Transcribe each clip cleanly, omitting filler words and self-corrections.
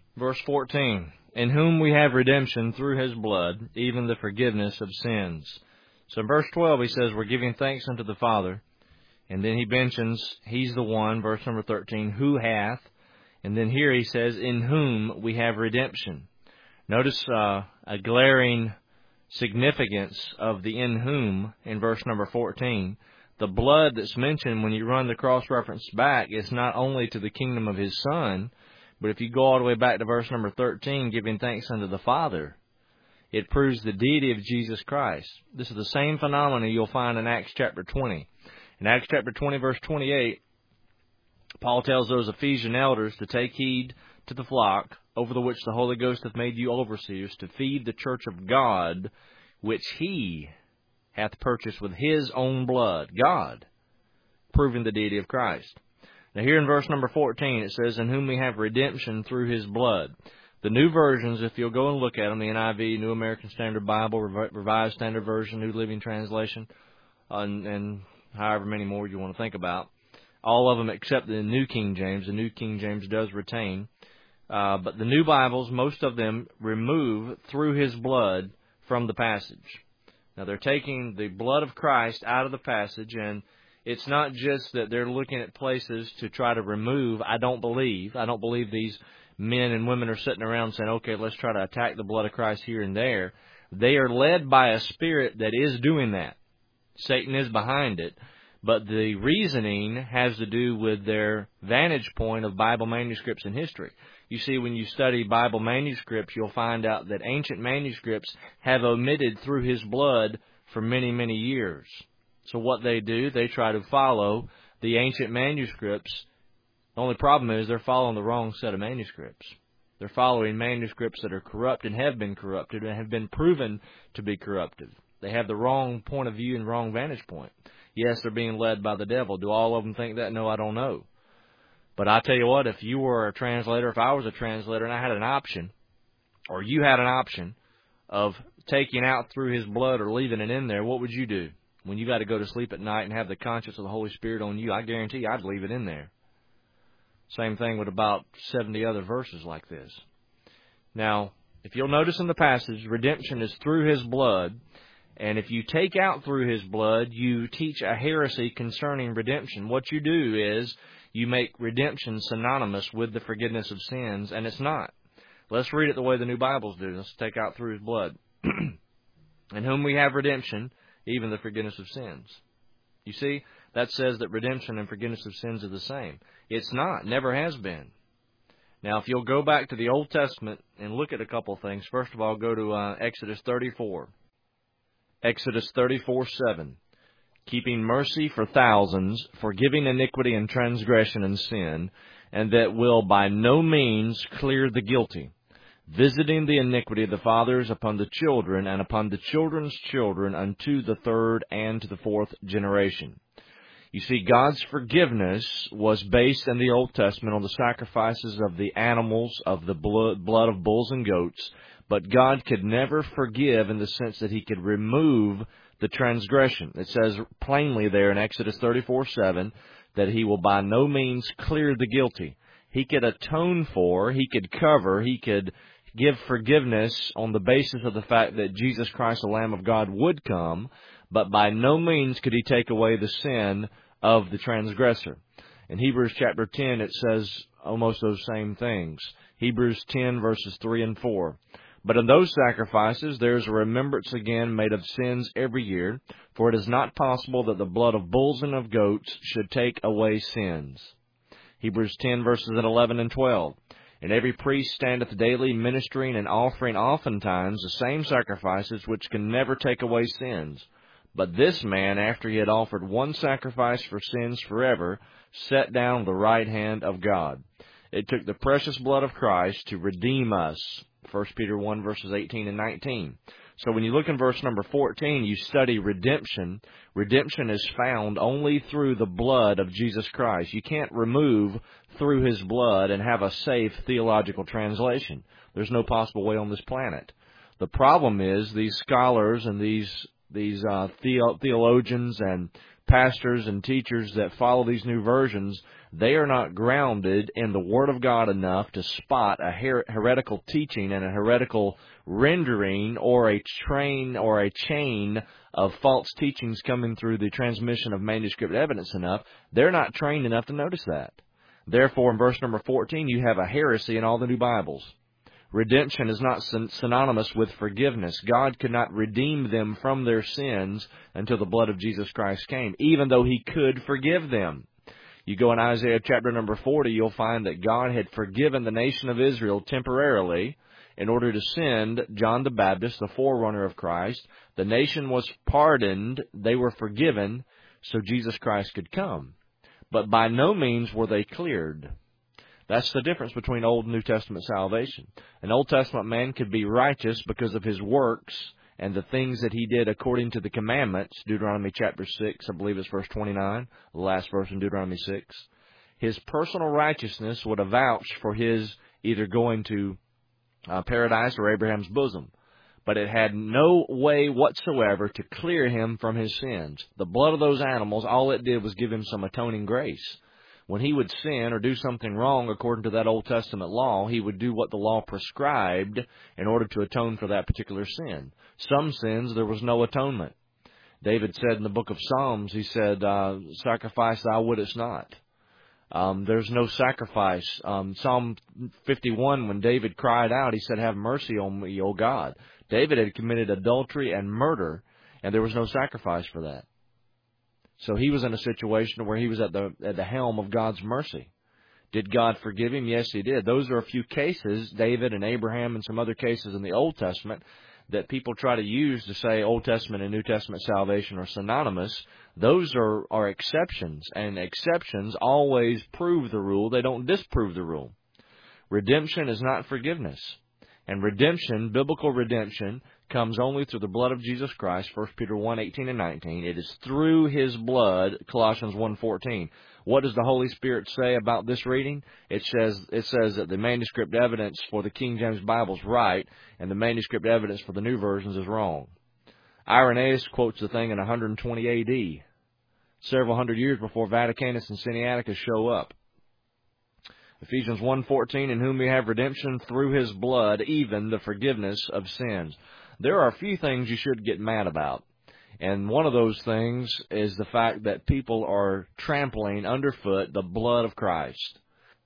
Verse 14, in whom we have redemption through his blood, even the forgiveness of sins. So in verse 12 he says we're giving thanks unto the Father. And then he mentions he's the one, verse number 13, who hath. And then here he says, in whom we have redemption. Notice a glaring significance of the in whom in verse number 14. The blood that's mentioned when you run the cross-reference back is not only to the kingdom of his Son, but if you go all the way back to verse number 13, giving thanks unto the Father, it proves the deity of Jesus Christ. This is the same phenomenon you'll find in Acts chapter 20. In Acts chapter 20, verse 28, Paul tells those Ephesian elders to take heed to the flock, over the which the Holy Ghost hath made you overseers, to feed the church of God, which he hath purchased with his own blood. God, proving the deity of Christ. Now here in verse number 14, it says, in whom we have redemption through his blood. The new versions, if you'll go and look at them, the NIV, New American Standard Bible, Revised Standard Version, New Living Translation, and however many more you want to think about, all of them except the New King James. The New King James does retain. But the new Bibles, most of them remove through his blood from the passage. Now they're taking the blood of Christ out of the passage, and it's not just that they're looking at places to try to remove. I don't believe these men and women are sitting around saying, okay, let's try to attack the blood of Christ here and there. They are led by a spirit that is doing that. Satan is behind it. But the reasoning has to do with their vantage point of Bible manuscripts in history. You see, when you study Bible manuscripts, you'll find out that ancient manuscripts have omitted through his blood for many, many years. So what they do, they try to follow the ancient manuscripts. The only problem is they're following the wrong set of manuscripts. They're following manuscripts that are corrupt and have been corrupted and have been proven to be corrupted. They have the wrong point of view and wrong vantage point. Yes, they're being led by the devil. Do all of them think that? No, I don't know. But I tell you what, if you were a translator, if I was a translator and I had an option, or you had an option of taking out through his blood or leaving it in there, what would you do? When you got to go to sleep at night and have the conscience of the Holy Spirit on you, I guarantee you I'd leave it in there. Same thing with about 70 other verses like this. Now, if you'll notice in the passage, redemption is through his blood. And if you take out through his blood, you teach a heresy concerning redemption. What you do is you make redemption synonymous with the forgiveness of sins, and it's not. Let's read it the way the new Bibles do. Let's take out through his blood. In whom we have redemption, even the forgiveness of sins. You see, that says that redemption and forgiveness of sins are the same. It's not. Never has been. Now, if you'll go back to the Old Testament and look at a couple of things, first of all, go to Exodus 34. Exodus 34:7, keeping mercy for thousands, forgiving iniquity and transgression and sin, and that will by no means clear the guilty, visiting the iniquity of the fathers upon the children and upon the children's children unto the third and to the fourth generation. You see, God's forgiveness was based in the Old Testament on the sacrifices of the animals, of the blood of bulls and goats. But God could never forgive in the sense that he could remove the transgression. It says plainly there in Exodus 34:7 that he will by no means clear the guilty. He could atone for, he could cover, he could give forgiveness on the basis of the fact that Jesus Christ, the Lamb of God, would come, but by no means could he take away the sin of the transgressor. In Hebrews chapter 10, it says almost those same things. Hebrews 10, verses 3 and 4. But in those sacrifices there is a remembrance again made of sins every year, for it is not possible that the blood of bulls and of goats should take away sins. Hebrews 10, verses 11 and 12. And every priest standeth daily ministering and offering oftentimes the same sacrifices which can never take away sins. But this man, after he had offered one sacrifice for sins forever, sat down at the right hand of God. It took the precious blood of Christ to redeem us. 1 Peter 1, verses 18 and 19. So when you look in verse number 14, you study redemption. Redemption is found only through the blood of Jesus Christ. You can't remove through his blood and have a safe theological translation. There's no possible way on this planet. The problem is these scholars and these theologians and pastors and teachers that follow these new versions, they are not grounded in the Word of God enough to spot a heretical teaching and a heretical rendering or a chain of false teachings coming through the transmission of manuscript evidence enough. They're not trained enough to notice that. Therefore, in verse number 14, you have a heresy in all the new Bibles. Redemption is not synonymous with forgiveness. God could not redeem them from their sins until the blood of Jesus Christ came, even though He could forgive them. You go in Isaiah chapter number 40, you'll find that God had forgiven the nation of Israel temporarily in order to send John the Baptist, the forerunner of Christ. The nation was pardoned, they were forgiven, so Jesus Christ could come. But by no means were they cleared. That's the difference between Old and New Testament salvation. An Old Testament man could be righteous because of his works and the things that he did according to the commandments. Deuteronomy chapter 6, I believe it's verse 29, the last verse in Deuteronomy 6. His personal righteousness would avouch for his either going to paradise or Abraham's bosom. But it had no way whatsoever to clear him from his sins. The blood of those animals, all it did was give him some atoning grace. When he would sin or do something wrong according to that Old Testament law, he would do what the law prescribed in order to atone for that particular sin. Some sins, there was no atonement. David said in the book of Psalms, he said, sacrifice thou wouldest not. There's no sacrifice. Psalm 51, when David cried out, he said, have mercy on me, O God. David had committed adultery and murder, and there was no sacrifice for that. So he was in a situation where he was at the helm of God's mercy. Did God forgive him? Yes, He did. Those are a few cases, David and Abraham and some other cases in the Old Testament, that people try to use to say Old Testament and New Testament salvation are synonymous. Those are exceptions, and exceptions always prove the rule. They don't disprove the rule. Redemption is not forgiveness. And redemption, biblical redemption, comes only through the blood of Jesus Christ, 1 Peter 1:18 and 19. It is through His blood, Colossians 1:14. What does the Holy Spirit say about this reading? It says that the manuscript evidence for the King James Bible is right, and the manuscript evidence for the new versions is wrong. Irenaeus quotes the thing in 120 A.D., several hundred years before Vaticanus and Sinaiticus show up. Ephesians 1:14, in whom we have redemption through His blood, even the forgiveness of sins. There are a few things you should get mad about. And one of those things is the fact that people are trampling underfoot the blood of Christ.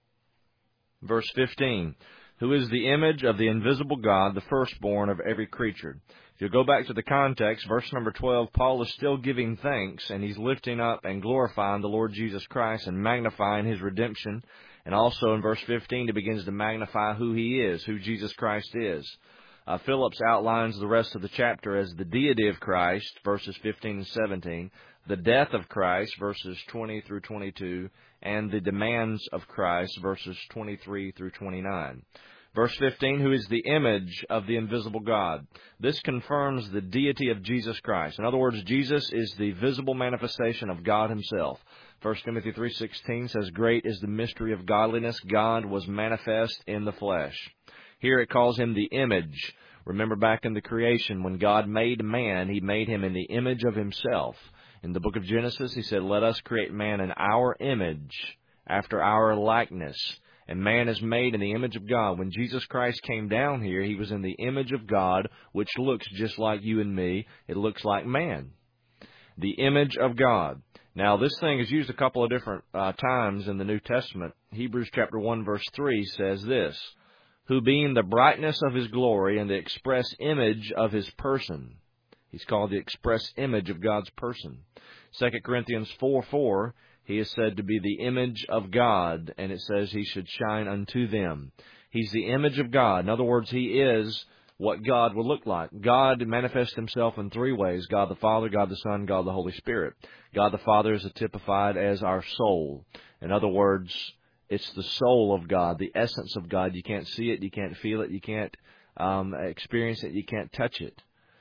Verse 15, who is the image of the invisible God, the firstborn of every creature. If you go back to the context, verse number 12, Paul is still giving thanks, and he's lifting up and glorifying the Lord Jesus Christ and magnifying His redemption. And also in verse 15, he begins to magnify who He is, who Jesus Christ is. Phillips outlines the rest of the chapter as the deity of Christ, verses 15 and 17, the death of Christ, verses 20 through 22, and the demands of Christ, verses 23 through 29. Verse 15, who is the image of the invisible God. This confirms the deity of Jesus Christ. In other words, Jesus is the visible manifestation of God Himself. 1 Timothy 3:16 says, great is the mystery of godliness. God was manifest in the flesh. Here it calls Him the image. Remember back in the creation, when God made man, He made him in the image of Himself. In the book of Genesis, He said, let us create man in our image, after our likeness. And man is made in the image of God. When Jesus Christ came down here, He was in the image of God, which looks just like you and me. It looks like man. The image of God. Now, this thing is used a couple of different times in the New Testament. Hebrews chapter 1, verse 3 says this, who being the brightness of His glory and the express image of His person. He's called the express image of God's person. 2 Corinthians 4:4, He is said to be the image of God, and it says He should shine unto them. He's the image of God. In other words, He is what God will look like. God manifests Himself in three ways: God the Father, God the Son, God the Holy Spirit. God the Father is typified as our soul. In other words, it's the soul of God, the essence of God. You can't see it, you can't feel it, you can't experience it, you can't touch it.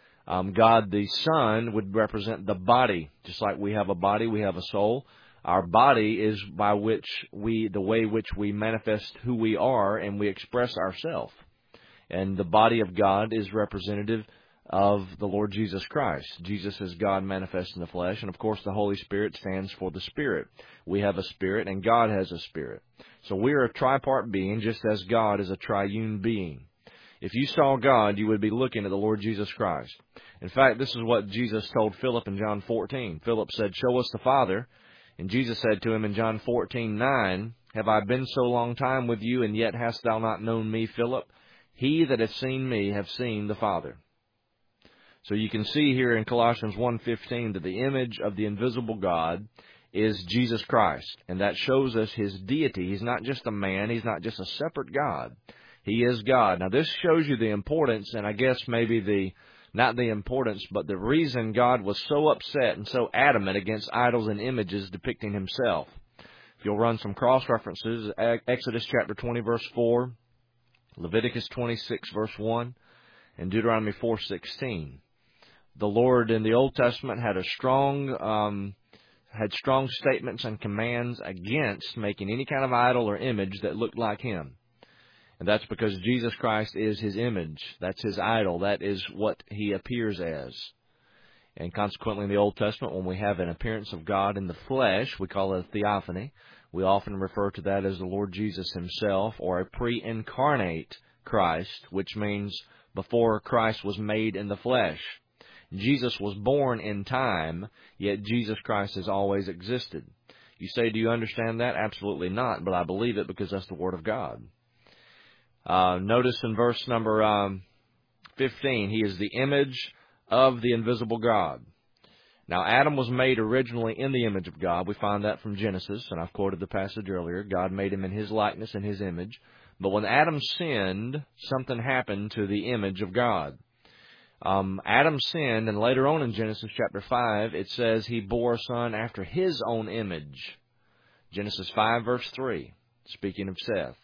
God the Son would represent the body. Just like we have a body, we have a soul. Our body is by which the way which we manifest who we are and we express ourselves. And the body of God is representative of the Lord Jesus Christ. Jesus is God manifest in the flesh, and of course the Holy Spirit stands for the Spirit. We have a spirit, and God has a spirit. So we are a tripart being, just as God is a triune being. If you saw God, you would be looking at the Lord Jesus Christ. In fact, this is what Jesus told Philip in John 14. Philip said, "Show us the Father." And Jesus said to him in John 14:9, "Have I been so long time with you, and yet hast thou not known me, Philip? He that hath seen me hath seen the Father." So you can see here in Colossians 1:15 that the image of the invisible God is Jesus Christ. And that shows us His deity. He's not just a man. He's not just a separate God. He is God. Now this shows you the importance, and I guess maybe not the importance, but the reason God was so upset and so adamant against idols and images depicting Himself. If you'll run some cross-references, Exodus chapter 20, verse 4, Leviticus 26, verse 1, and Deuteronomy 4:16. The Lord in the Old Testament had strong statements and commands against making any kind of idol or image that looked like Him. And that's because Jesus Christ is His image. That's His idol. That is what He appears as. And consequently, in the Old Testament, when we have an appearance of God in the flesh, we call it a theophany. We often refer to that as the Lord Jesus Himself, or a pre-incarnate Christ, which means before Christ was made in the flesh. Jesus was born in time, yet Jesus Christ has always existed. You say, do you understand that? Absolutely not, but I believe it because that's the Word of God. Notice in verse number 15, He is the image of the invisible God. Now, Adam was made originally in the image of God. We find that from Genesis, and I've quoted the passage earlier. God made him in His likeness and His image. But when Adam sinned, something happened to the image of God. Adam sinned, and later on in Genesis chapter 5, it says he bore a son after his own image. Genesis 5, verse 3, speaking of Seth.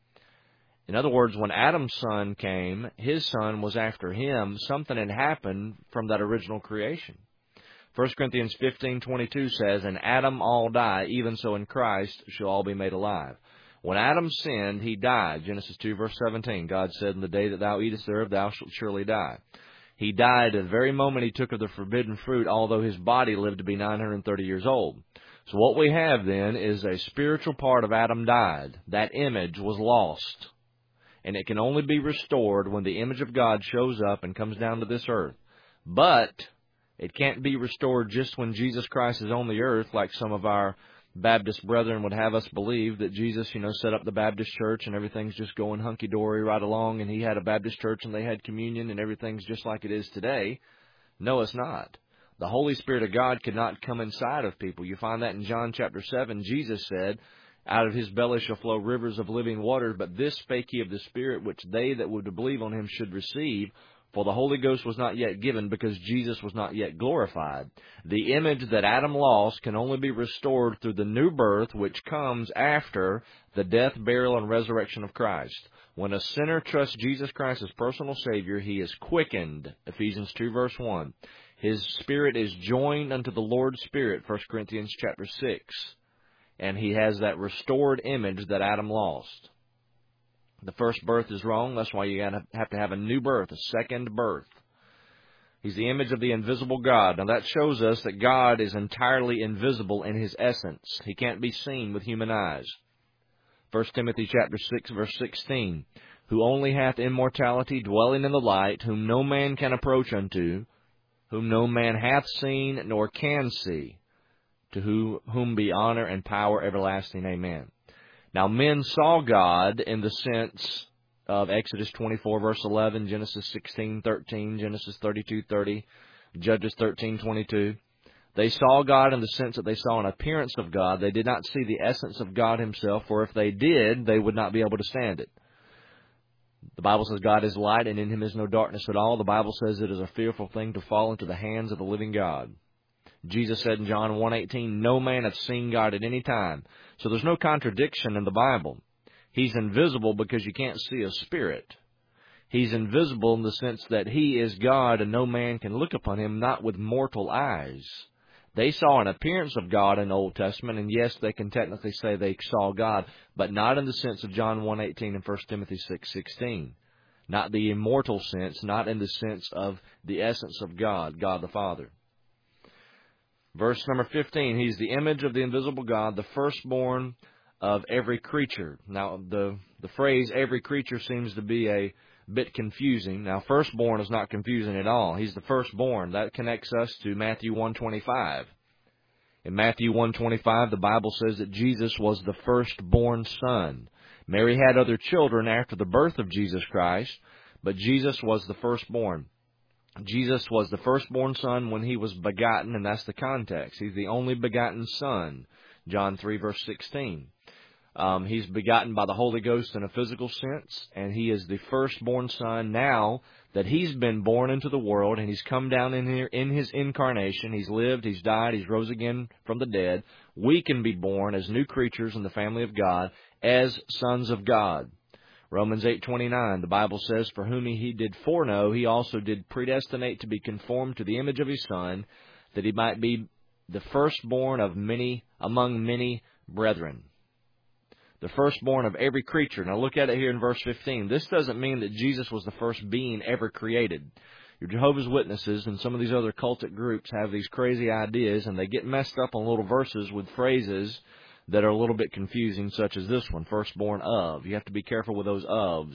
In other words, when Adam's son came, his son was after him. Something had happened from that original creation. 1 Corinthians 15:22 says, "In Adam all die, even so in Christ shall all be made alive." When Adam sinned, he died. Genesis 2, verse 17, God said, "In the day that thou eatest thereof, thou shalt surely die." He died at the very moment he took of the forbidden fruit, although his body lived to be 930 years old. So what we have then is a spiritual part of Adam died. That image was lost. And it can only be restored when the image of God shows up and comes down to this earth. But it can't be restored just when Jesus Christ is on the earth, like some of our Baptist brethren would have us believe that Jesus, set up the Baptist church and everything's just going hunky-dory right along, and He had a Baptist church and they had communion and everything's just like it is today. No, it's not. The Holy Spirit of God could not come inside of people. You find that in John chapter 7. Jesus said, "Out of His belly shall flow rivers of living water, but this spake He of the Spirit, which they that would believe on Him should receive. For the Holy Ghost was not yet given, because Jesus was not yet glorified." The image that Adam lost can only be restored through the new birth, which comes after the death, burial, and resurrection of Christ. When a sinner trusts Jesus Christ as personal Savior, he is quickened, Ephesians 2, verse 1. His spirit is joined unto the Lord's Spirit, 1 Corinthians chapter 6. And he has that restored image that Adam lost. The first birth is wrong. That's why you have to have a new birth, a second birth. He's the image of the invisible God. Now that shows us that God is entirely invisible in His essence. He can't be seen with human eyes. 1 Timothy chapter 6, verse 16. "Who only hath immortality, dwelling in the light, whom no man can approach unto, whom no man hath seen nor can see, to whom be honor and power everlasting. Amen." Now, men saw God in the sense of Exodus 24, verse 11, Genesis 16:13, Genesis 32:30, Judges 13:22. They saw God in the sense that they saw an appearance of God. They did not see the essence of God Himself, for if they did, they would not be able to stand it. The Bible says God is light, and in Him is no darkness at all. The Bible says it is a fearful thing to fall into the hands of the living God. Jesus said in John 1:18, "No man hath seen God at any time." So there's no contradiction in the Bible. He's invisible because you can't see a spirit. He's invisible in the sense that He is God and no man can look upon Him, not with mortal eyes. They saw an appearance of God in the Old Testament, and yes, they can technically say they saw God, but not in the sense of John 1:18 and 1 Timothy 6:16. not the immortal sense, not in the sense of the essence of God, God the Father. Verse number 15, He's the image of the invisible God, the firstborn of every creature. Now, the phrase every creature seems to be a bit confusing. Now, firstborn is not confusing at all. He's the firstborn. That connects us to Matthew 1:25. In Matthew 1:25, the Bible says that Jesus was the firstborn son. Mary had other children after the birth of Jesus Christ, but Jesus was the firstborn. Jesus was the firstborn son when He was begotten, and that's the context. He's the only begotten son, John 3, verse 16. He's begotten by the Holy Ghost in a physical sense, and He is the firstborn son now that He's been born into the world, and He's come down in here in His incarnation. He's lived, He's died, He's rose again from the dead. We can be born as new creatures in the family of God, as sons of God. Romans 8:29, the Bible says, For whom He did foreknow, He also did predestinate to be conformed to the image of His Son, that He might be the firstborn of many among many brethren. The firstborn of every creature. Now look at it here in verse 15. This doesn't mean that Jesus was the first being ever created. Your Jehovah's Witnesses and some of these other cultic groups have these crazy ideas, and they get messed up on little verses with phrases that are a little bit confusing, such as this one, firstborn of. You have to be careful with those ofs.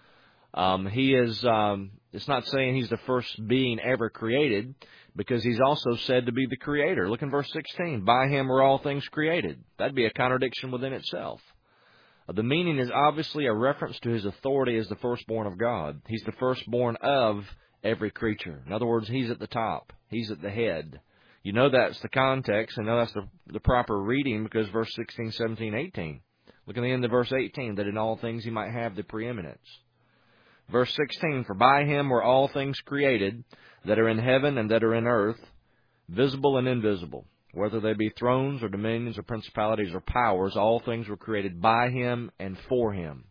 It's not saying He's the first being ever created, because He's also said to be the Creator. Look in verse 16. By Him were all things created. That'd be a contradiction within itself. The meaning is obviously a reference to His authority as the firstborn of God. He's the firstborn of every creature. In other words, He's at the top. He's at the head. You know that's the context, and know that's the proper reading, because verse 16, 17, 18. Look at the end of verse 18, that in all things He might have the preeminence. Verse 16, For by Him were all things created, that are in heaven and that are in earth, visible and invisible. Whether they be thrones or dominions or principalities or powers, all things were created by Him and for Him.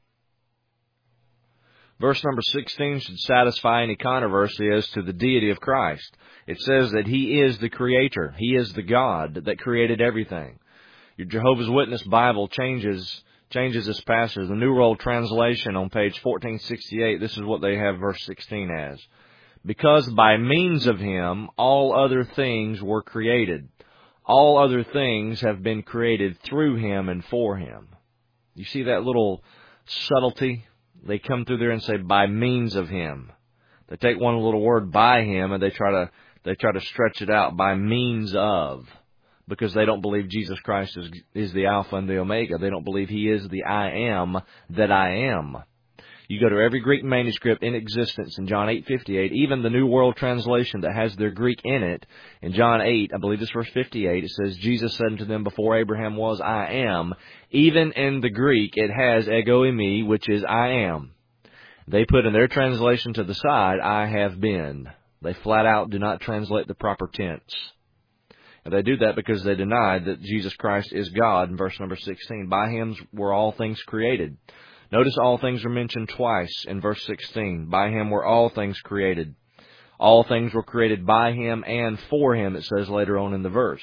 Verse number 16 should satisfy any controversy as to the deity of Christ. It says that He is the Creator. He is the God that created everything. Your Jehovah's Witness Bible changes this passage. The New World Translation on page 1468, this is what they have verse 16 as. Because by means of Him all other things were created. All other things have been created through Him and for Him. You see that little subtlety? They come through there and say, by means of Him. They take one little word, by Him, and they try to stretch it out, by means of, because they don't believe Jesus Christ is the Alpha and the Omega. They don't believe He is the I am that I am. You go to every Greek manuscript in existence in John 8:58, even the New World Translation that has their Greek in it, in John 8, I believe it's verse 58, it says, Jesus said unto them, before Abraham was, I am. Even in the Greek, it has ego eimi, which is I am. They put in their translation to the side, I have been. They flat out do not translate the proper tense. And they do that because they denied that Jesus Christ is God in verse number 16. By Him were all things created. Notice all things are mentioned twice in verse 16. By Him were all things created. All things were created by Him and for Him, it says later on in the verse.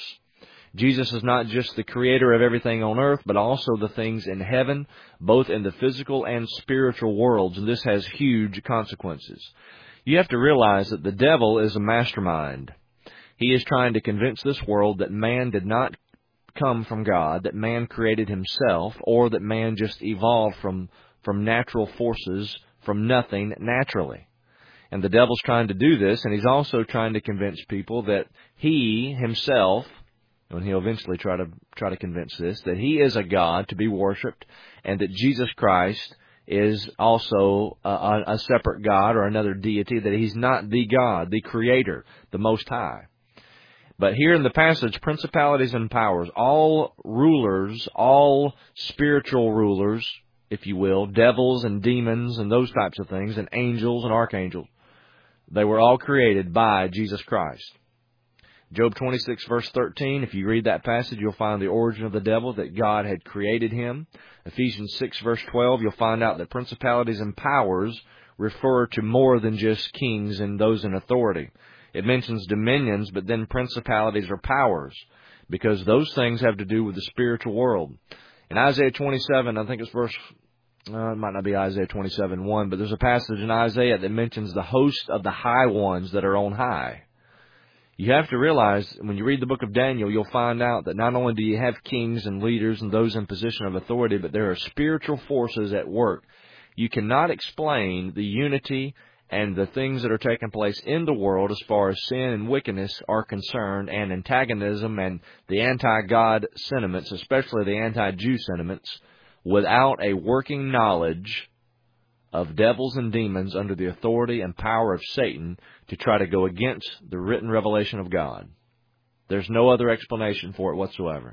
Jesus is not just the Creator of everything on earth, but also the things in heaven, both in the physical and spiritual worlds, and this has huge consequences. You have to realize that the devil is a mastermind. He is trying to convince this world that man did not come from God, that man created himself, or that man just evolved from natural forces, from nothing naturally. And the devil's trying to do this, and he's also trying to convince people that he himself, and he'll eventually try to convince this, that he is a God to be worshipped, and that Jesus Christ is also a separate God or another deity, that He's not the God, the Creator, the Most High. But here in the passage, principalities and powers, all rulers, all spiritual rulers, if you will, devils and demons and those types of things, and angels and archangels, they were all created by Jesus Christ. Job 26, verse 13, if you read that passage, you'll find the origin of the devil, that God had created him. Ephesians 6, verse 12, you'll find out that principalities and powers refer to more than just kings and those in authority. It mentions dominions, but then principalities or powers, because those things have to do with the spiritual world. In Isaiah 27, I think it's verse it might not be Isaiah 27:1, but there's a passage in Isaiah that mentions the host of the high ones that are on high. You have to realize, when you read the book of Daniel, you'll find out that not only do you have kings and leaders and those in position of authority, but there are spiritual forces at work. You cannot explain the unity and the things that are taking place in the world as far as sin and wickedness are concerned, and antagonism and the anti-God sentiments, especially the anti-Jew sentiments, without a working knowledge of devils and demons under the authority and power of Satan to try to go against the written revelation of God. There's no other explanation for it whatsoever.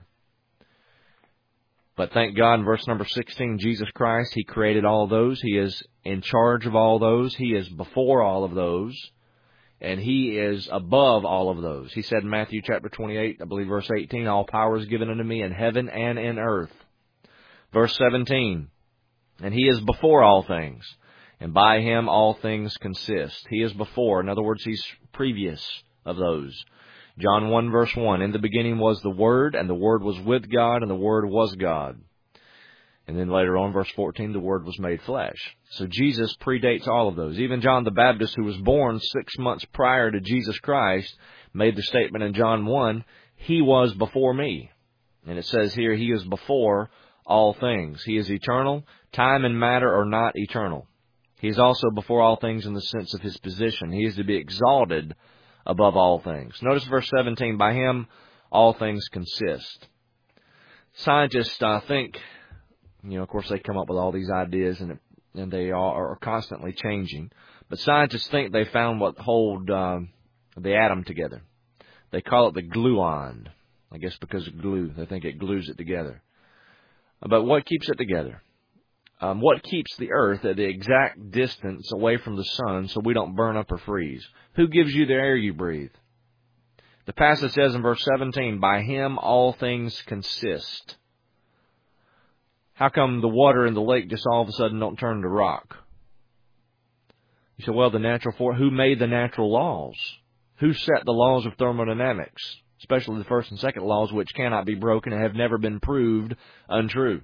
But thank God, in verse number 16, Jesus Christ, He created all those. He is in charge of all those. He is before all of those. And He is above all of those. He said in Matthew chapter 28, I believe verse 18, all power is given unto me in heaven and in earth. Verse 17, and He is before all things, and by Him all things consist. He is before. In other words, He's previous of those. John 1 verse 1, in the beginning was the Word, and the Word was with God, and the Word was God. And then later on, verse 14, the Word was made flesh. So Jesus predates all of those. Even John the Baptist, who was born 6 months prior to Jesus Christ, made the statement in John 1, He was before me. And it says here, He is before all things. He is eternal. Time and matter are not eternal. He is also before all things in the sense of His position. He is to be exalted above all things. Notice verse 17, by Him all things consist. Scientists, I think, of course they come up with all these ideas and they are constantly changing. But scientists think they found what hold the atom together. They call it the gluon. I guess because of glue. They think it glues it together. But what keeps it together? What keeps the earth at the exact distance away from the sun so we don't burn up or freeze? Who gives you the air you breathe? The passage says in verse 17, by Him all things consist. How come the water in the lake just all of a sudden don't turn to rock? You say, well, who made the natural laws? Who set the laws of thermodynamics? Especially the first and second laws, which cannot be broken and have never been proved untrue.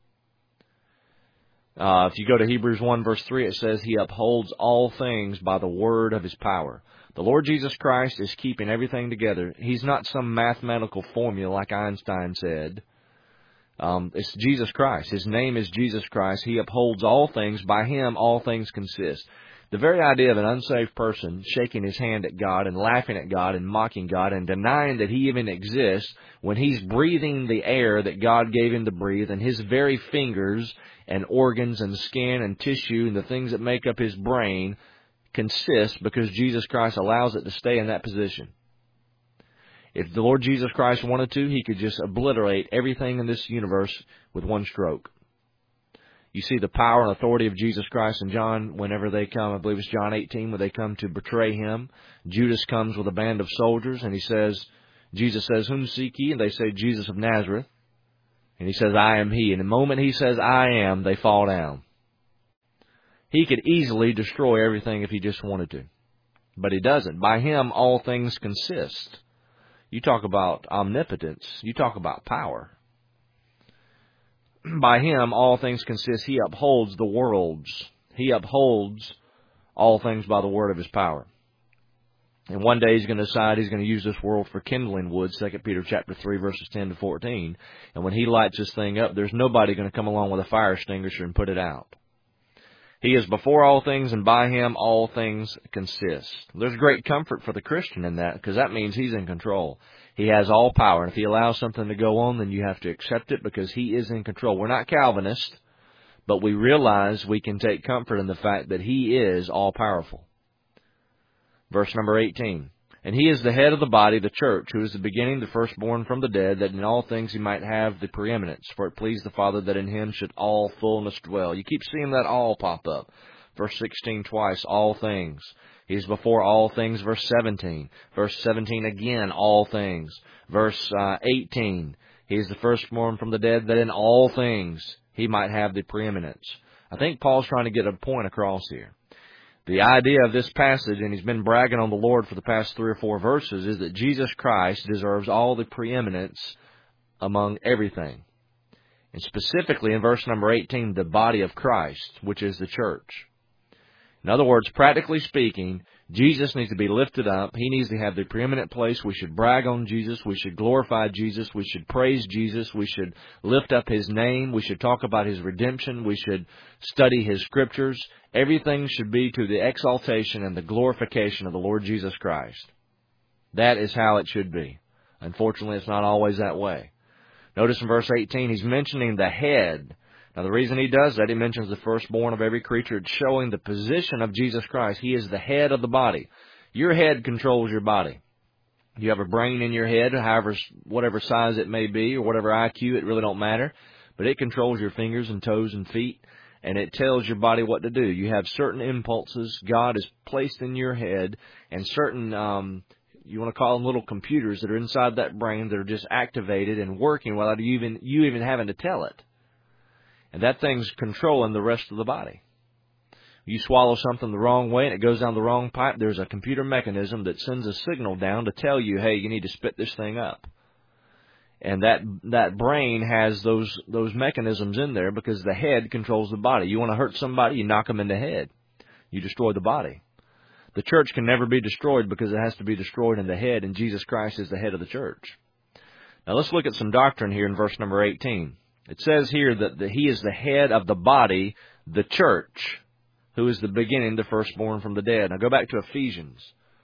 If you go to Hebrews 1 verse 3, it says, He upholds all things by the word of His power. The Lord Jesus Christ is keeping everything together. He's not some mathematical formula like Einstein said. It's Jesus Christ. His name is Jesus Christ. He upholds all things. By Him all things consist. The very idea of an unsaved person shaking his hand at God and laughing at God and mocking God and denying that He even exists when he's breathing the air that God gave him to breathe, and his very fingers and organs and skin and tissue and the things that make up his brain consist because Jesus Christ allows it to stay in that position. If the Lord Jesus Christ wanted to, He could just obliterate everything in this universe with one stroke. You see the power and authority of Jesus Christ in John whenever they come. I believe it's John 18 where they come to betray Him. Judas comes with a band of soldiers and Jesus says, whom seek ye? And they say, Jesus of Nazareth. And He says, I am He. And the moment He says, I am, they fall down. He could easily destroy everything if He just wanted to. But He doesn't. By Him all things consist. You talk about omnipotence. You talk about power. By Him all things consist. He upholds the worlds. He upholds all things by the word of His power. And one day He's going to decide He's going to use this world for kindling wood, 2 Peter chapter 3, verses 10 to 14. And when He lights this thing up, there's nobody going to come along with a fire extinguisher and put it out. He is before all things, and by Him all things consist. There's great comfort for the Christian in that, because that means he's in control. He has all power. And if He allows something to go on, then you have to accept it because He is in control. We're not Calvinists, but we realize we can take comfort in the fact that He is all-powerful. Verse number 18. And He is the head of the body, the church, who is the beginning, the firstborn from the dead, that in all things He might have the preeminence. For it pleased the Father that in Him should all fullness dwell. You keep seeing that all pop up. Verse 16 twice, all things. He is before all things, verse 17. Verse 17 again, all things. Verse 18, He is the firstborn from the dead, that in all things He might have the preeminence. I think Paul's trying to get a point across here. The idea of this passage, and he's been bragging on the Lord for the past 3 or 4 verses, is that Jesus Christ deserves all the preeminence among everything. And specifically in verse number 18, the body of Christ, which is the church. In other words, practically speaking, Jesus needs to be lifted up. He needs to have the preeminent place. We should brag on Jesus. We should glorify Jesus. We should praise Jesus. We should lift up His name. We should talk about His redemption. We should study His scriptures. Everything should be to the exaltation and the glorification of the Lord Jesus Christ. That is how it should be. Unfortunately, it's not always that way. Notice in verse 18, he's mentioning the head. Now, the reason he does that, he mentions the firstborn of every creature. It's showing the position of Jesus Christ. He is the head of the body. Your head controls your body. You have a brain in your head, however, whatever size it may be, or whatever IQ, it really don't matter. But it controls your fingers and toes and feet, and it tells your body what to do. You have certain impulses God has placed in your head, and certain, you want to call them little computers that are inside that brain that are just activated and working without you even having to tell it. And that thing's controlling the rest of the body. You swallow something the wrong way and it goes down the wrong pipe, there's a computer mechanism that sends a signal down to tell you, hey, you need to spit this thing up. And that brain has those mechanisms in there because the head controls the body. You want to hurt somebody, you knock them in the head. You destroy the body. The church can never be destroyed because it has to be destroyed in the head, and Jesus Christ is the head of the church. Now let's look at some doctrine here in verse number 18. It says here that He is the head of the body, the church, who is the beginning, the firstborn from the dead. Now go back to Ephesians.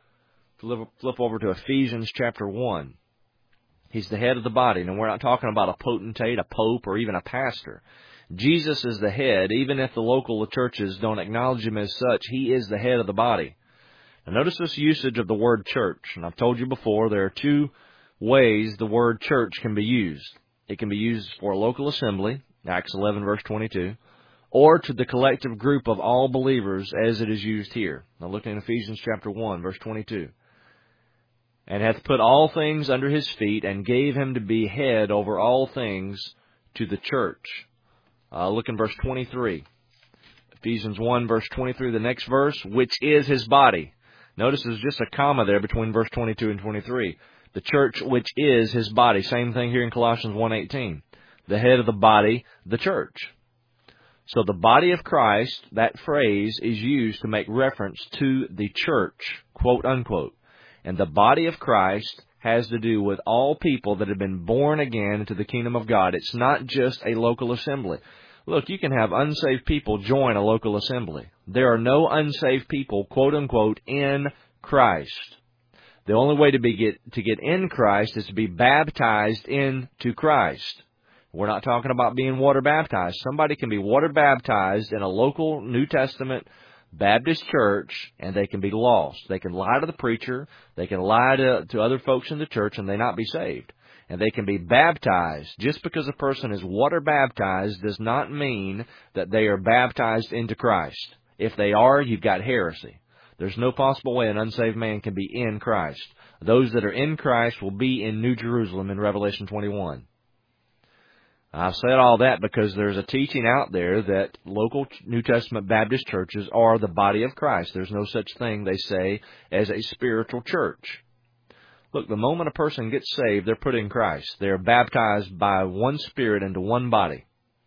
Flip over to Ephesians chapter 1. He's the head of the body. Now we're not talking about a potentate, a pope, or even a pastor. Jesus is the head. Even if the local churches don't acknowledge Him as such, He is the head of the body. Now notice this usage of the word church. And I've told you before, there are two ways the word church can be used. It can be used for a local assembly, Acts 11, verse 22, or to the collective group of all believers as it is used here. Now look in Ephesians chapter 1, verse 22. And hath put all things under His feet, and gave Him to be head over all things to the church. Look in verse 23. Ephesians 1, verse 23, the next verse, which is His body. Notice there's just a comma there between verse 22 and 23. The church, which is His body. Same thing here in Colossians 1:18. The head of the body, the church. So the body of Christ, that phrase is used to make reference to the church, quote unquote. And the body of Christ has to do with all people that have been born again into the kingdom of God. It's not just a local assembly. Look, you can have unsaved people join a local assembly. There are no unsaved people, quote unquote, in Christ. The only way to get in Christ is to be baptized into Christ. We're not talking about being water baptized. Somebody can be water baptized in a local New Testament Baptist church, and they can be lost. They can lie to the preacher. They can lie to other folks in the church, and they not be saved. And they can be baptized. Just because a person is water baptized does not mean that they are baptized into Christ. If they are, you've got heresy. There's no possible way an unsaved man can be in Christ. Those that are in Christ will be in New Jerusalem in Revelation 21. I've said all that because there's a teaching out there that local New Testament Baptist churches are the body of Christ. There's no such thing, they say, as a spiritual church. Look, the moment a person gets saved, they're put in Christ. They're baptized by one Spirit into one body.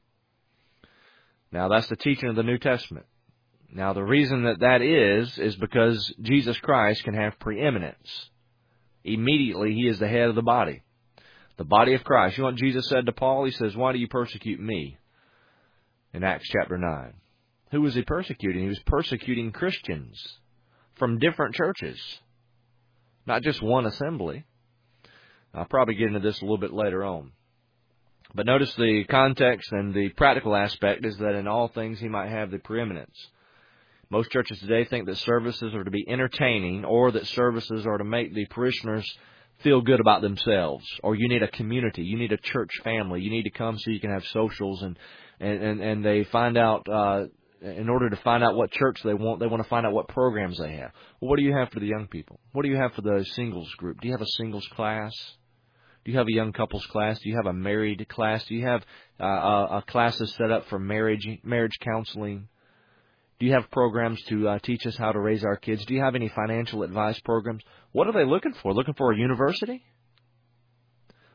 Now, that's the teaching of the New Testament. Now, the reason that is because Jesus Christ can have preeminence. Immediately, He is the head of the body. The body of Christ. You know what Jesus said to Paul? He says, why do you persecute me? In Acts chapter 9. Who was He persecuting? He was persecuting Christians from different churches. Not just one assembly. I'll probably get into this a little bit later on. But notice the context and the practical aspect is that in all things He might have the preeminence. Most churches today think that services are to be entertaining or that services are to make the parishioners feel good about themselves. Or you need a community. You need a church family. You need to come so you can have socials. And they find out, in order to find out what church they want to find out what programs they have. Well, what do you have for the young people? What do you have for the singles group? Do you have a singles class? Do you have a young couples class? Do you have a married class? Do you have a classes set up for marriage counseling? Do you have programs to teach us how to raise our kids? Do you have any financial advice programs? What are they looking for? Looking for a university?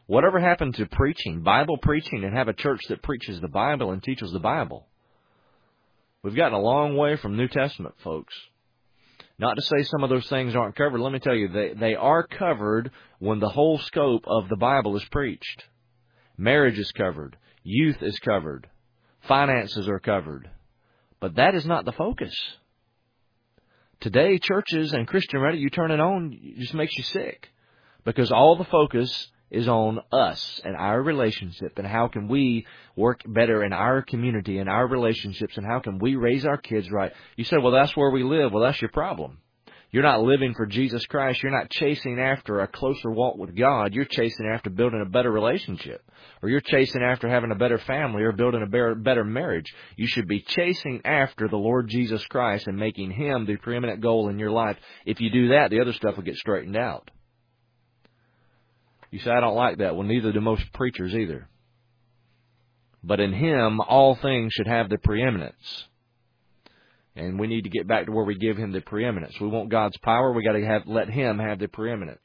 Whatever happened to preaching, Bible preaching, and have a church that preaches the Bible and teaches the Bible? We've gotten a long way from New Testament, folks. Not to say some of those things aren't covered. Let me tell you, they are covered when the whole scope of the Bible is preached. Marriage is covered. Youth is covered. Finances are covered. But that is not the focus. Today, churches and Christian radio, you turn it on, it just makes you sick. Because all the focus is on us and our relationship and how can we work better in our community and our relationships and how can we raise our kids right. You say, well, that's where we live. Well, that's your problem. You're not living for Jesus Christ. You're not chasing after a closer walk with God. You're chasing after building a better relationship. Or you're chasing after having a better family or building a better marriage. You should be chasing after the Lord Jesus Christ and making Him the preeminent goal in your life. If you do that, the other stuff will get straightened out. You say, I don't like that. Well, neither do most preachers either. But in Him, all things should have the preeminence. And we need to get back to where we give Him the preeminence. We want God's power. We got to let Him have the preeminence.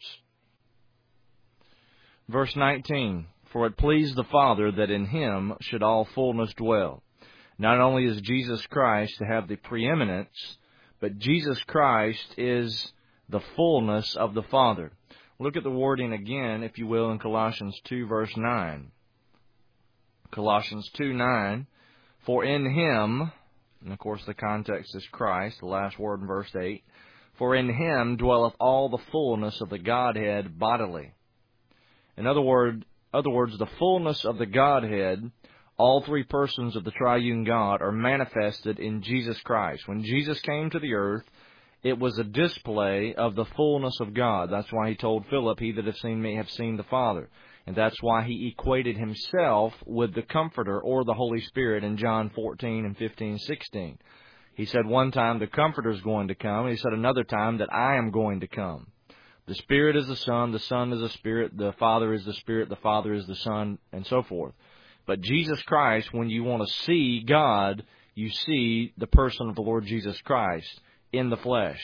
Verse 19, for it pleased the Father that in Him should all fullness dwell. Not only is Jesus Christ to have the preeminence, but Jesus Christ is the fullness of the Father. Look at the wording again, if you will, in Colossians 2, verse 9. Colossians 2:9, for in Him, and of course the context is Christ, the last word in verse 8, for in Him dwelleth all the fullness of the Godhead bodily. In other words, the fullness of the Godhead, all three persons of the triune God, are manifested in Jesus Christ. When Jesus came to the earth, it was a display of the fullness of God. That's why He told Philip, he that hath seen me hath seen the Father. And that's why He equated Himself with the Comforter or the Holy Spirit in John 14 and 15, 16. He said one time the Comforter is going to come. He said another time that I am going to come. The Spirit is the Son is the Spirit, the Father is the Spirit, the Father is the Son, and so forth. But Jesus Christ, when you want to see God, you see the person of the Lord Jesus Christ in the flesh.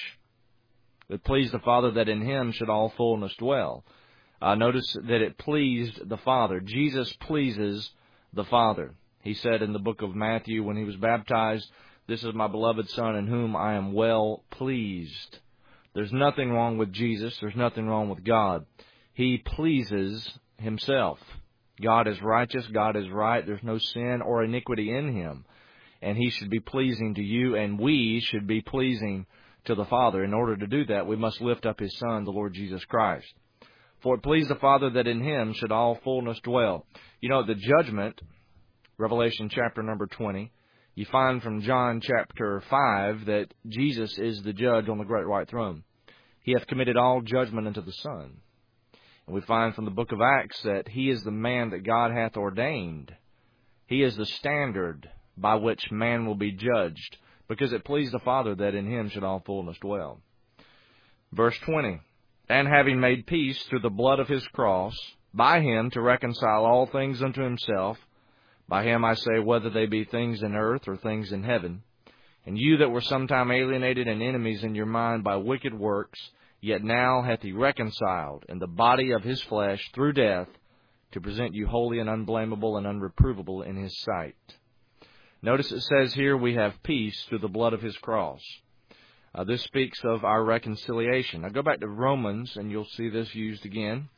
It pleased the Father that in Him should all fullness dwell. Notice that it pleased the Father. Jesus pleases the Father. He said in the book of Matthew when He was baptized, this is my beloved Son in whom I am well pleased. There's nothing wrong with Jesus. There's nothing wrong with God. He pleases Himself. God is righteous. God is right. There's no sin or iniquity in Him. And He should be pleasing to you, and we should be pleasing to the Father. In order to do that, we must lift up His Son, the Lord Jesus Christ. For it pleased the Father that in Him should all fullness dwell. You know, the judgment, Revelation chapter number 20, you find from John chapter 5 that Jesus is the judge on the great white throne. He hath committed all judgment unto the Son. And we find from the book of Acts that He is the man that God hath ordained. He is the standard by which man will be judged, because it pleased the Father that in Him should all fullness dwell. Verse 20, and having made peace through the blood of His cross, by Him to reconcile all things unto Himself, by Him I say, whether they be things in earth or things in heaven, and you that were sometime alienated and enemies in your mind by wicked works, yet now hath He reconciled in the body of His flesh through death, to present you holy and unblameable and unreprovable in His sight. Notice it says here we have peace through the blood of His cross. This speaks of our reconciliation. Now go back to Romans, and you'll see this used again.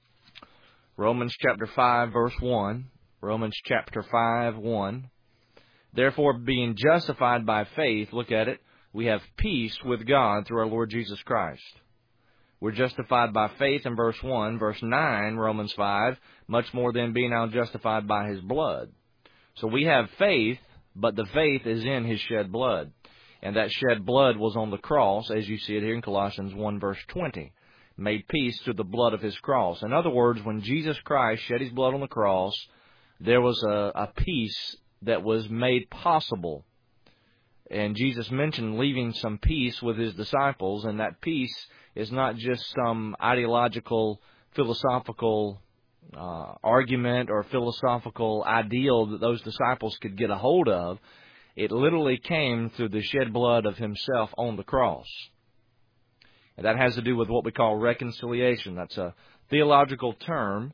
Romans chapter 5, verse 1. Romans chapter 5, 1. Therefore, being justified by faith, look at it, we have peace with God through our Lord Jesus Christ. We're justified by faith in verse 1. Verse 9, Romans 5, much more than being now justified by His blood. So we have faith, but the faith is in His shed blood. And that shed blood was on the cross, as you see it here in Colossians 1, verse 20. Made peace through the blood of His cross. In other words, when Jesus Christ shed His blood on the cross, there was a peace that was made possible. And Jesus mentioned leaving some peace with His disciples, and that peace is not just some ideological, philosophical argument or philosophical ideal that those disciples could get a hold of. It literally came through the shed blood of Himself on the cross. And that has to do with what we call reconciliation. That's a theological term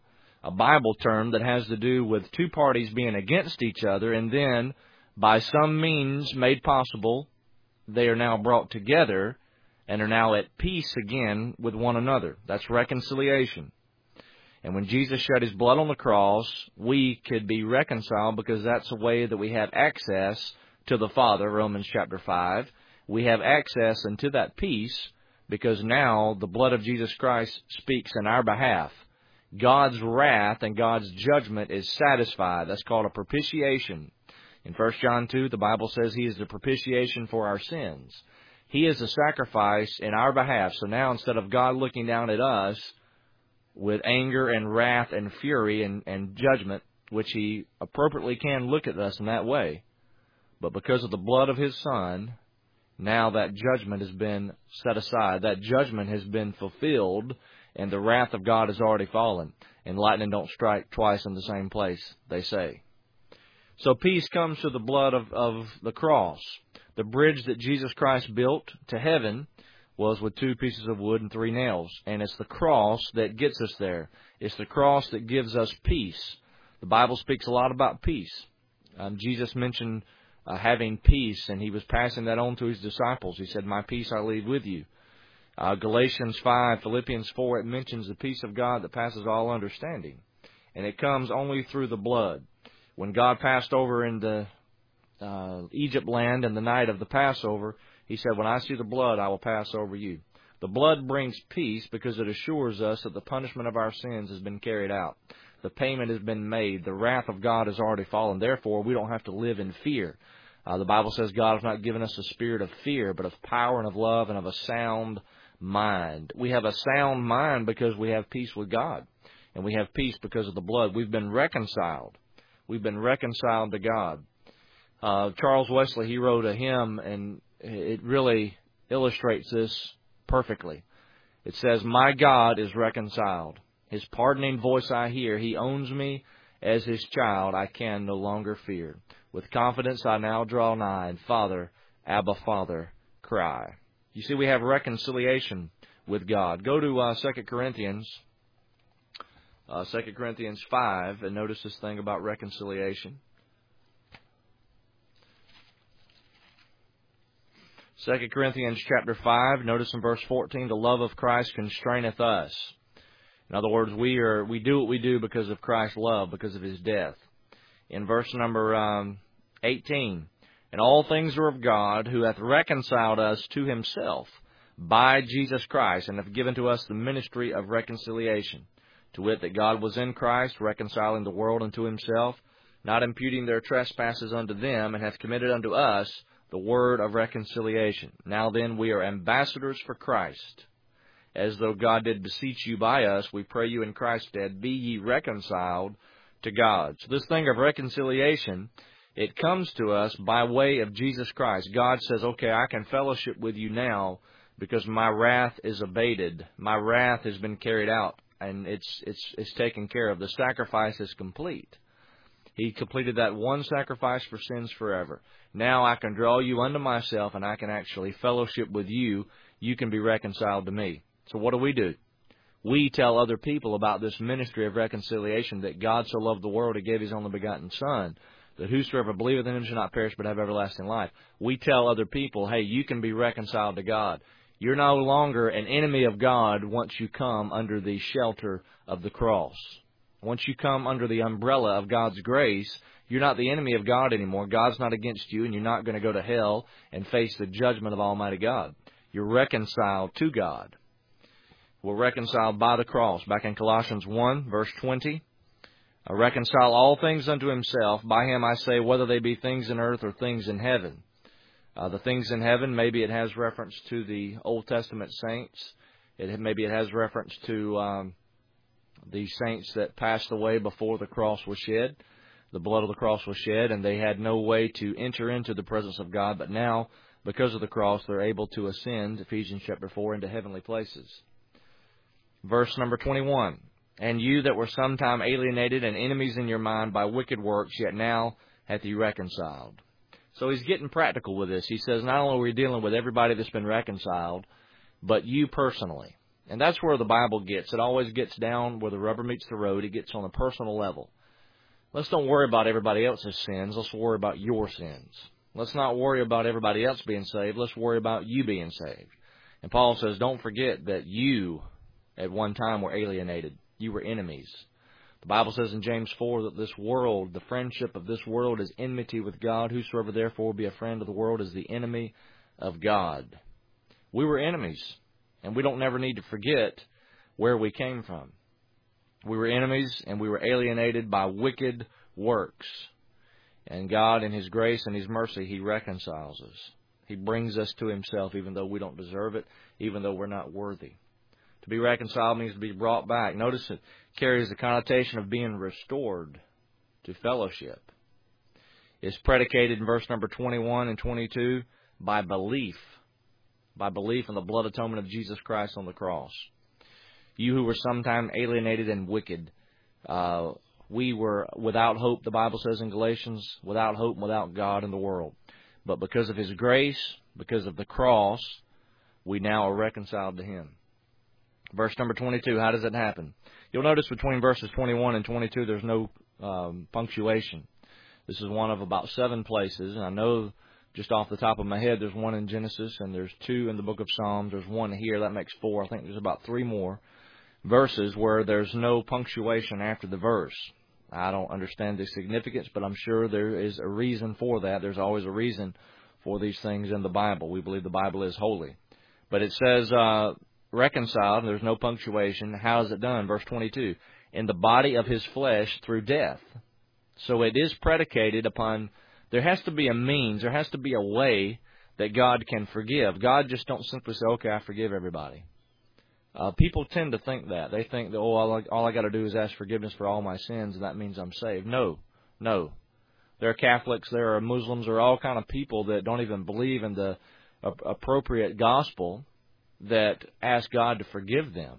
a Bible term that has to do with two parties being against each other, and then, by some means made possible, they are now brought together and are now at peace again with one another. That's reconciliation. And when Jesus shed His blood on the cross, we could be reconciled because that's a way that we have access to the Father, Romans chapter 5. We have access into that peace because now the blood of Jesus Christ speaks in our behalf. God's wrath and God's judgment is satisfied. That's called a propitiation. In 1 John 2, the Bible says He is the propitiation for our sins. He is the sacrifice in our behalf. So now instead of God looking down at us with anger and wrath and fury and judgment, which He appropriately can look at us in that way, but because of the blood of His Son, now that judgment has been set aside. That judgment has been fulfilled, and the wrath of God has already fallen. And lightning don't strike twice in the same place, they say. So peace comes through the blood of the cross. The bridge that Jesus Christ built to heaven was with 2 pieces of wood and 3 nails. And it's the cross that gets us there. It's the cross that gives us peace. The Bible speaks a lot about peace. Jesus mentioned having peace, and He was passing that on to His disciples. He said, "My peace I leave with you." Galatians 5, Philippians 4, it mentions the peace of God that passes all understanding. And it comes only through the blood. When God passed over into Egypt land in the night of the Passover, He said, "When I see the blood, I will pass over you." The blood brings peace because it assures us that the punishment of our sins has been carried out. The payment has been made. The wrath of God has already fallen. Therefore, we don't have to live in fear. The Bible says God has not given us a spirit of fear, but of power and of love and of a sound mind. We have a sound mind because we have peace with God. And we have peace because of the blood. We've been reconciled. We've been reconciled to God. Charles Wesley, he wrote a hymn, and it really illustrates this perfectly. It says, "My God is reconciled. His pardoning voice I hear. He owns me as His child. I can no longer fear. With confidence I now draw nigh, and Father, Abba, Father, cry." You see, we have reconciliation with God. Go to 2 Corinthians 5, and notice this thing about reconciliation. 2 Corinthians chapter 5, notice in verse 14, "The love of Christ constraineth us." In other words, we do what we do because of Christ's love, because of His death. In verse number 18, "And all things are of God, who hath reconciled us to Himself by Jesus Christ, and hath given to us the ministry of reconciliation. To wit, that God was in Christ, reconciling the world unto Himself, not imputing their trespasses unto them, and hath committed unto us the word of reconciliation. Now then, we are ambassadors for Christ. As though God did beseech you by us, we pray you in Christ's stead, be ye reconciled to God." So this thing of reconciliation, it comes to us by way of Jesus Christ. God says, okay, I can fellowship with you now because my wrath is abated. My wrath has been carried out, and it's taken care of. The sacrifice is complete. He completed that one sacrifice for sins forever. Now I can draw you unto myself, and I can actually fellowship with you. You can be reconciled to me. So what do? We tell other people about this ministry of reconciliation, that God so loved the world, He gave His only begotten Son, that whosoever believeth in Him shall not perish but have everlasting life. We tell other people, hey, you can be reconciled to God. You're no longer an enemy of God once you come under the shelter of the cross. Once you come under the umbrella of God's grace, you're not the enemy of God anymore. God's not against you, and you're not going to go to hell and face the judgment of Almighty God. You're reconciled to God. We're reconciled by the cross. Back in Colossians 1, verse 20, "Reconcile all things unto Himself. By Him I say, whether they be things in earth or things in heaven." The things in heaven, maybe it has reference to the Old Testament saints. Maybe it has reference to the saints that passed away before the cross was shed. The blood of the cross was shed, and they had no way to enter into the presence of God. But now, because of the cross, they're able to ascend, Ephesians chapter 4, into heavenly places. Verse number 21, "And you that were sometime alienated and enemies in your mind by wicked works, yet now hath He reconciled." So He's getting practical with this. He says not only are we dealing with everybody that's been reconciled, but you personally. And that's where the Bible gets. It always gets down where the rubber meets the road. It gets on a personal level. Let's don't worry about everybody else's sins. Let's worry about your sins. Let's not worry about everybody else being saved. Let's worry about you being saved. And Paul says, don't forget that you at one time were alienated. You were enemies. The Bible says in James 4 that this world, the friendship of this world is enmity with God. Whosoever therefore will be a friend of the world is the enemy of God. We were enemies, and we don't never need to forget where we came from. We were enemies, and we were alienated by wicked works. And God, in His grace and His mercy, He reconciles us. He brings us to Himself, even though we don't deserve it, even though we're not worthy. To be reconciled means to be brought back. Notice it carries the connotation of being restored to fellowship. It's predicated in verse number 21 and 22 by belief. By belief in the blood atonement of Jesus Christ on the cross. You who were sometime alienated and wicked, we were without hope, the Bible says in Galatians, without hope and without God in the world. But because of His grace, because of the cross, we now are reconciled to Him. Verse number 22, how does it happen? You'll notice between verses 21 and 22 there's no punctuation. This is one of about 7 places, and I know just off the top of my head there's one in Genesis and there's 2 in the book of Psalms. There's 1 here, that makes 4. I think there's about 3 more verses where there's no punctuation after the verse. I don't understand the significance, but I'm sure there is a reason for that. There's always a reason for these things in the Bible. We believe the Bible is holy. But it says reconciled, there's no punctuation. How is it done? Verse 22, in the body of His flesh through death. So it is predicated upon, there has to be a means, there has to be a way that God can forgive. God just don't simply say, okay, I forgive everybody. People tend to think that. They think that, all I got to do is ask forgiveness for all my sins, and that means I'm saved. No. There are Catholics, there are Muslims, there are all kind of people that don't even believe in the appropriate gospel that ask God to forgive them.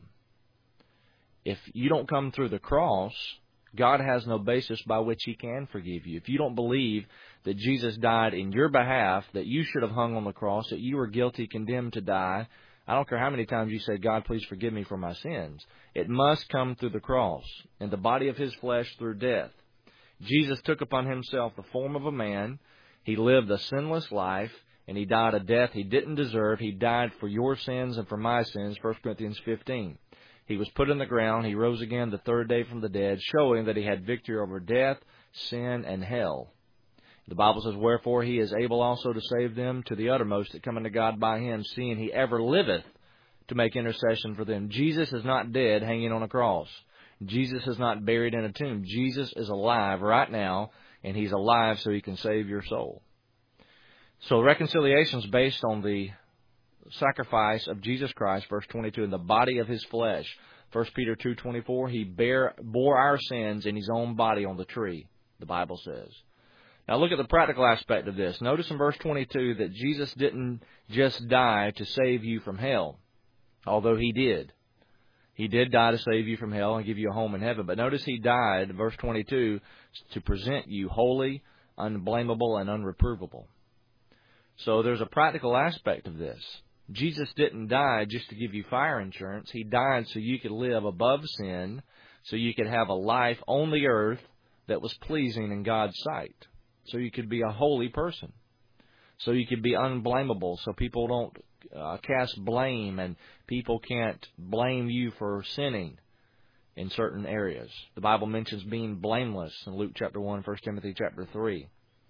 If you don't come through the cross, God has no basis by which He can forgive you. If you don't believe that Jesus died in your behalf, that you should have hung on the cross, that you were guilty, condemned to die, I don't care how many times you say, God, please forgive me for my sins. It must come through the cross, in the body of His flesh through death. Jesus took upon Himself the form of a man. He lived a sinless life, and He died a death He didn't deserve. He died for your sins and for my sins, 1 Corinthians 15. He was put in the ground. He rose again the 3rd day from the dead, showing that He had victory over death, sin, and hell. The Bible says, wherefore He is able also to save them to the uttermost that come unto God by Him, seeing He ever liveth to make intercession for them. Jesus is not dead hanging on a cross. Jesus is not buried in a tomb. Jesus is alive right now, and He's alive so He can save your soul. So reconciliation is based on the sacrifice of Jesus Christ, verse 22, in the body of His flesh. 1 Peter 2:24, He bore our sins in His own body on the tree, the Bible says. Now look at the practical aspect of this. Notice in verse 22 that Jesus didn't just die to save you from hell, although He did. He did die to save you from hell and give you a home in heaven. But notice He died, verse 22, to present you holy, unblameable, and unreprovable. So there's a practical aspect of this. Jesus didn't die just to give you fire insurance. He died so you could live above sin, so you could have a life on the earth that was pleasing in God's sight. So you could be a holy person. So you could be unblameable, so people don't cast blame and people can't blame you for sinning in certain areas. The Bible mentions being blameless in Luke chapter 1, 1 Timothy chapter 3.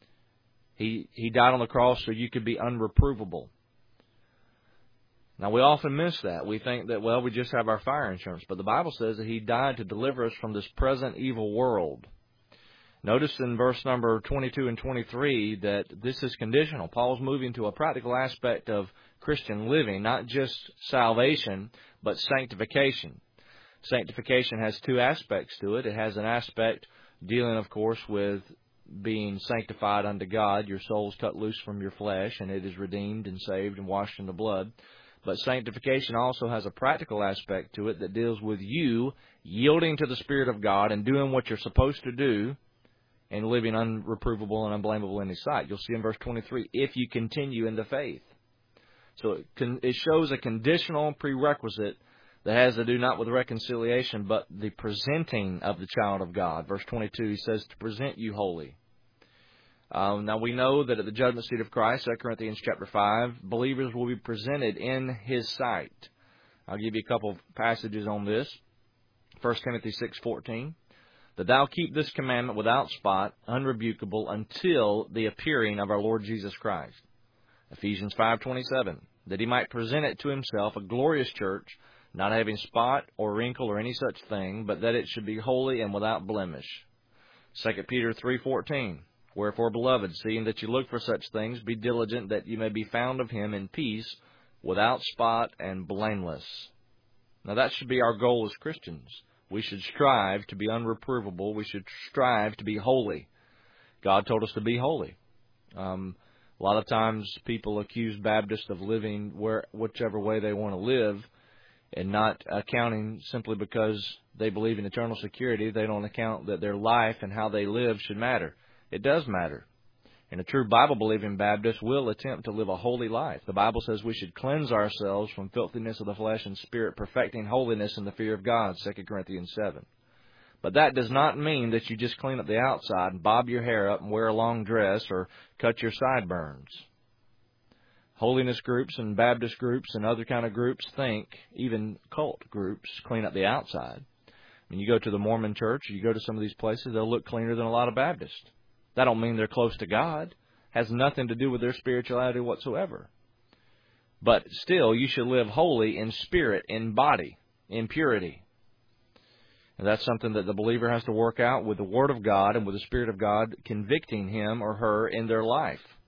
He died on the cross so you could be unreprovable. Now, we often miss that. We think that, we just have our fire insurance. But the Bible says that He died to deliver us from this present evil world. Notice in verse number 22 and 23 that this is conditional. Paul's moving to a practical aspect of Christian living, not just salvation, but sanctification. Sanctification has 2 aspects to it. It has an aspect dealing, of course, with being sanctified unto God. Your soul's cut loose from your flesh, and it is redeemed and saved and washed in the blood. But sanctification also has a practical aspect to it that deals with you yielding to the Spirit of God and doing what you're supposed to do and living unreprovable and unblameable in His sight. You'll see in verse 23, if you continue in the faith. So it shows a conditional prerequisite that has to do not with reconciliation, but the presenting of the child of God. Verse 22, he says, to present you holy. Now we know that at the judgment seat of Christ, 2 Corinthians chapter 5, believers will be presented in His sight. I'll give you a couple of passages on this. 1 Timothy 6:14, that thou keep this commandment without spot, unrebukable, until the appearing of our Lord Jesus Christ. Ephesians 5:27, that He might present it to Himself a glorious church, not having spot or wrinkle or any such thing, but that it should be holy and without blemish. 2 Peter 3:14, wherefore, beloved, seeing that you look for such things, be diligent that you may be found of Him in peace, without spot and blameless. Now that should be our goal as Christians. We should strive to be unreprovable. We should strive to be holy. God told us to be holy. A lot of times people accuse Baptists of living whichever way they want to live, and not accounting simply because they believe in eternal security. They don't account that their life and how they live should matter. It does matter. And a true Bible-believing Baptist will attempt to live a holy life. The Bible says we should cleanse ourselves from filthiness of the flesh and spirit, perfecting holiness in the fear of God, 2 Corinthians 7. But that does not mean that you just clean up the outside and bob your hair up and wear a long dress or cut your sideburns. Holiness groups and Baptist groups and other kind of groups think, even cult groups, clean up the outside. When you go to the Mormon church, or you go to some of these places, they'll look cleaner than a lot of Baptists. That don't mean they're close to God. Has nothing to do with their spirituality whatsoever. But still, you should live holy in spirit, in body, in purity. And that's something that the believer has to work out with the Word of God and with the Spirit of God convicting him or her in their life.